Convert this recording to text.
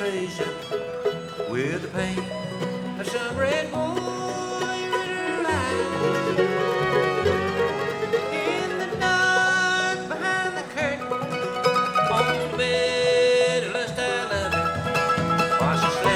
illustration with the paint of some red boy in her eyes. In the dark behind the curtain, on the bed, lust I love her while she slept.